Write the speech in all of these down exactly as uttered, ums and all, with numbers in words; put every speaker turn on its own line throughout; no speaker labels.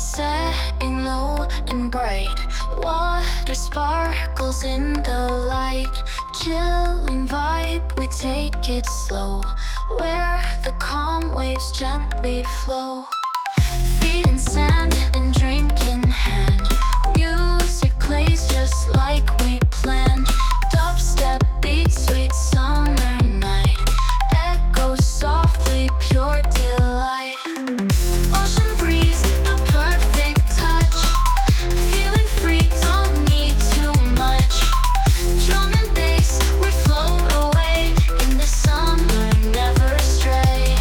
setting low and bright. Water sparkles in the light. Chilling vibe, we take it slow, where the calm waves gently flow. Feet in sand and drink in hand. Music plays just like we planned. Dubstep beats, sweet summer night. Echoes softly, pure delight. Ocean breeze, the perfect touch. Feeling free, don't need too much. Drum and bass, we float away. In the summer, never stray.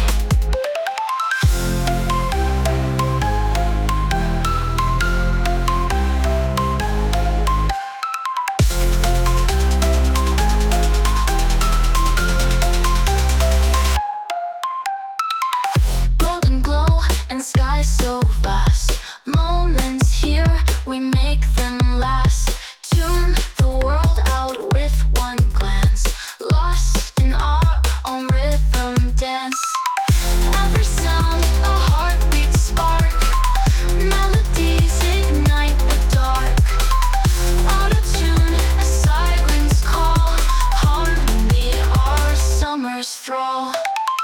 Golden glow and sky so vast. Moments here, we make them last. Tune the world out with one glance. Lost in our own rhythm dance. Every sound, a heartbeat spark. Melodies ignite the dark. Auto-tune, a silence call. Harmony, our summer's thrall.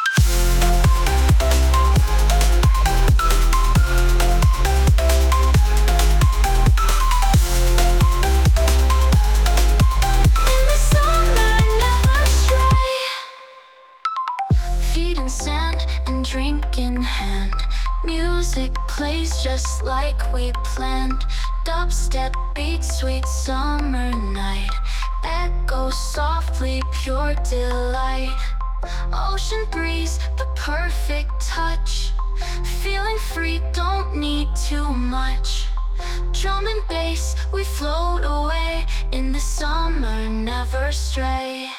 Feet in sand and drink in hand. Music plays just like we planned. Dubstep beats, sweet summer night. Echoes softly, pure delight. Ocean breeze, the perfect touch. Feeling free, don't need too much. Drum and bass, we float away. In the summer, never stray.